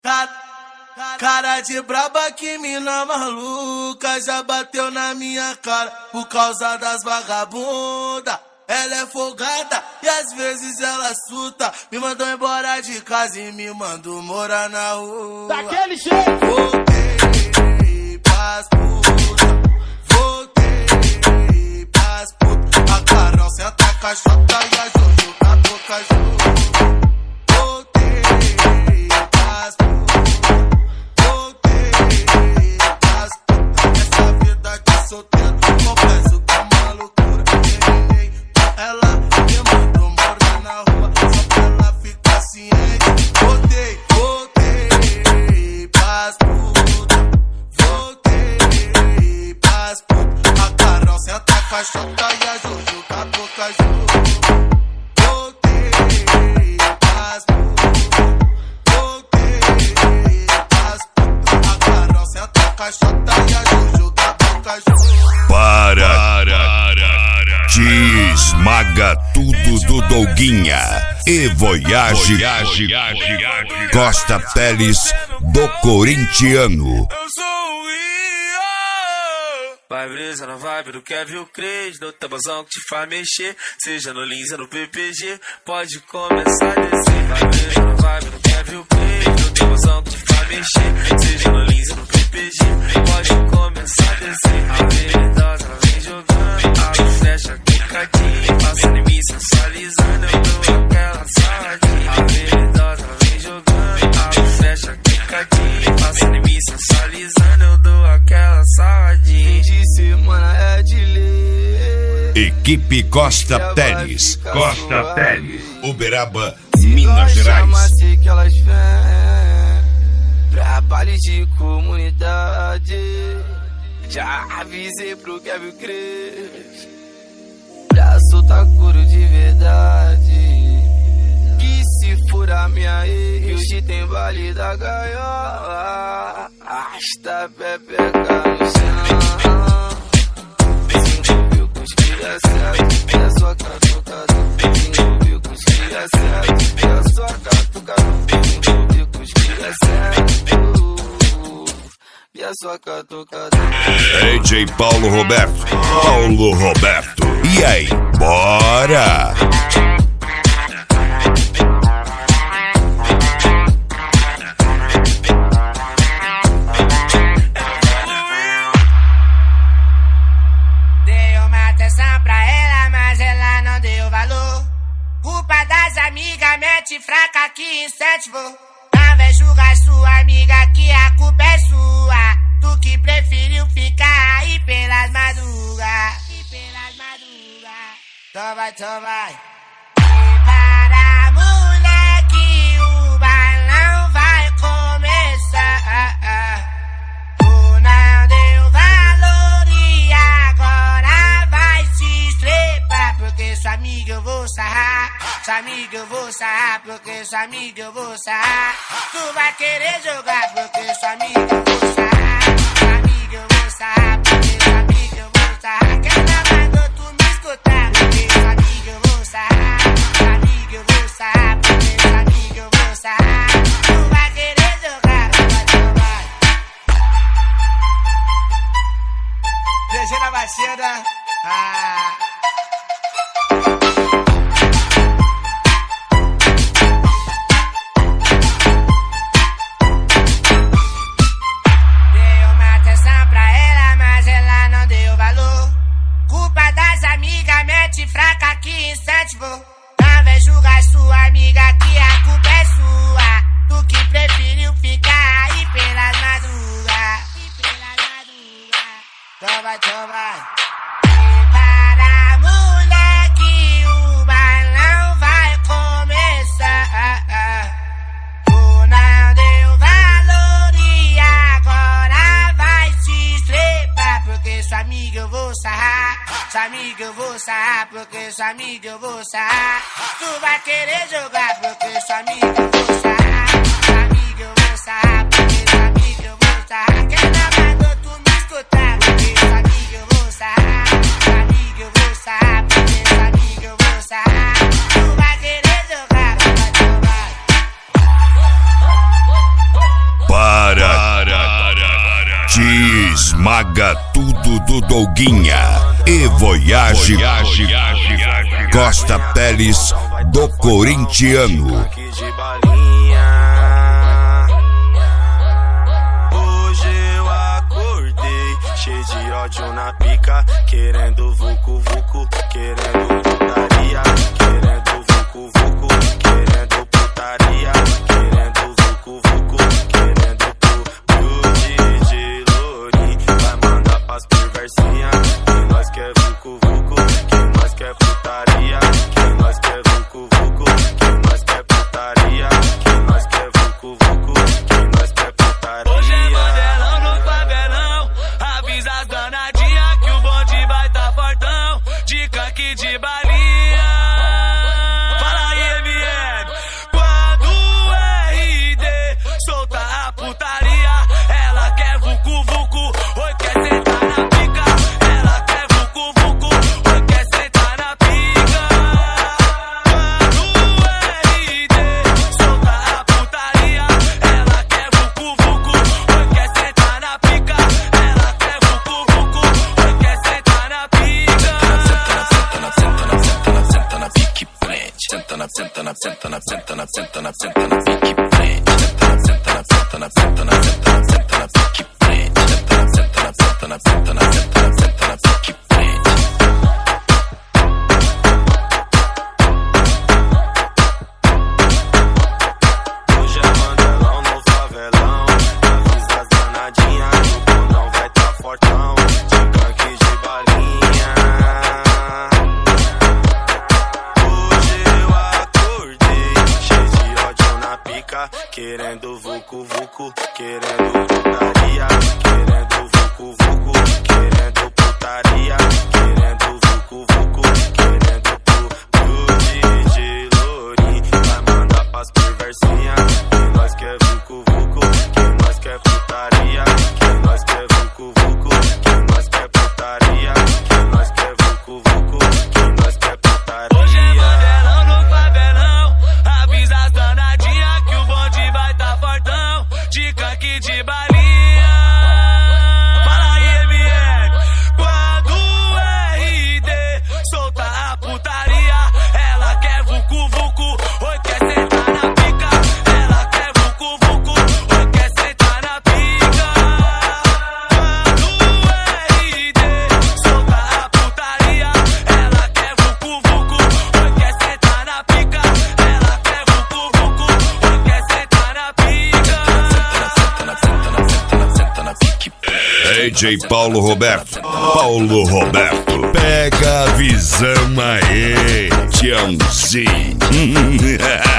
Cara de braba, que mina maluca, já bateu na minha cara por causa das vagabunda. Ela é folgada e às vezes ela surta. Me mandou embora de casa e me mandou morar na rua. Daquele jeito. Voltei pras puta, voltei pras puta. A Carol senta a caixota e a Jojo na boca junto. Voltei pras puta, voltei pras puta. Essa vida de solteiro, confesso que é uma loucura. Terminei com ela, me mandou morar na rua, só pra ela ficar ciente. Voltei pras puta, voltei pras puta. A Carol senta a caixota e a Jojo na boca junto. Voltei pras puta, voltei pras puta. A Carol senta a caixota e a Jojo na boca junto. Para. Te esmaga tudo do Douguinha e Voyage Costa Teles do corintiano. Eu sou o Rio. Vai brisa na vibe do Kevin o Cres, no tabuzão que te faz mexer, seja no Lins ou no PPG, pode começar a descer. Vai brisa na vibe do Kevin o Cres, no tabuzão que te faz mexer, seja no Lins ou no PPG, pode começar a descer. A veridosa ela vem jogando, abre flecha, quicadinha, passando em mim sensualizando, eu dou aquela saladinha. A veridosa ela vem jogando, abre flecha, quicadinha, passando em mim sensualizando, eu dou aquela saladinha. De semana é de lei. Equipe Costa Teles, Uberaba, Minas Gerais. Que elas vêm pra baile de comunidade. Já avisei pro Kevin Cres pra soltar couro de verdade. Que se furar minha ex, hoje tem baile da gaiola. Arrasta pepeca no chão. Se envolveu com os cria certo, é só catucada. Se envolveu com os cria certo, é só catucada. Se envolveu com os cria certo, e é só catucada. DJ Paulo Roberto. E aí, bora! Dei uma atenção pra ela, mas ela não deu valor. Culpa das amigas, mete fraca que incentivou. Não vem julgar sua amiga que a culpa é sua. Tu que preferiu ficar aí pelas madrugas. Então vai. Prepara, moleque, o bailão vai começar. Tu não deu valor e agora vai se estrepar. Porque sua amiga eu vou sarrar. Sua amiga eu vou sarrar, porque sua amiga eu vou sarrar. Tu vai querer jogar, porque sua amiga eu vou sarrar. Sua amiga eu vou sarrar, porque sua amiga eu vou sarrar. Quem não mandou tu me escutar? Porque sua amiga eu vou sarrar. Sua amiga eu vou sarrar, porque sua amiga eu vou sarrar. Tu vai querer jogar, vai. DG na batida. Mete fraca que incentivou. Não vem julgar sua amiga que a culpa é sua. Tu que preferiu ficar aí pelas madrugas. Então vai. Prepara, moleque, o bailão vai começar. Tu não deu valor e agora vai se estrepar. Porque sua amiga eu vou sarrar. Sua amiga eu vou sarrar, porque sua amiga eu vou sarrar. Tu vai querer jogar, porque sua amiga eu vou sarrar. Sua amiga eu vou sarrar, porque sua amiga eu vou sarrar. Quem não mandou tu me escutar? Porque sua amiga eu vou sarrar. Sua amiga eu vou sarrar, porque sua amiga eu vou sarrar. Tu vai querer jogar, vai. Esmaga tudo do Doguinha e Voyage Costa Teles do Corintiano. Cheio de ódio na pica, querendo vucu-vucu, querendo putaria, querendo vucu-vucu, querendo putaria, querendo vucu-vucu, querendo pro DJ Lourinho, vai mandar pras perversinhas, que nós quer vucu-vucu, que nós quer putaria, que nós quer vucu-vucu, que nós quer putaria, que nós quer vucu-vucu, que nós quer putaria. Hoje é modelão no favelão, avisa as danadinhas que o bonde vai tá fortão, de canque de balinha. Fala aí, MM, quando o RD solta a putaria, ela quer vucu-vucu, oi quer sentar na pica, ela quer vucu-vucu, oi quer sentar na pica. Quando o RD solta a putaria, ela quer vucu-vucu, oi quer sentar na pica, ela quer vucu-vucu, oi quer sentar na pica. Senta na pique frente, senta na pique frente, senta na pique frente, senta na pique frente. Hoje é mandelão no favelão, avisa as danadinhas que o bondão vai tá fortão, de canque de balinha. Hoje eu acordei, cheio de ódio na pica, querendo vucu-vucu, querendo putaria, querendo vucu-vucu, querendo putaria, querendo vucu-vucu, querendo pro DJ Lourinho, vai mandar pras perversinhas, que nós quer vucu-vucu, que nós quer putaria, que nós quer vucu-vucu, que nós quer putaria, que nós quer vucu-vucu, que nós quer putaria. Hoje é mandelão no favelão, avisa as danadinhas que o bonde vai tá fortão, de canque de balinha. Fala aí, MM, quando o RD solta a putaria, ela quer vucu-vucu, oi quer sentar na pica, ela quer vucu-vucu, oi quer sentar na pica. Quando o RD solta a putaria, ela quer vucu-vucu, oi quer sentar na pica, ela quer vucu-vucu, oi quer sentar na pica. Senta na pique. DJ Paulo Roberto, pega a visão aí, tchãozinho.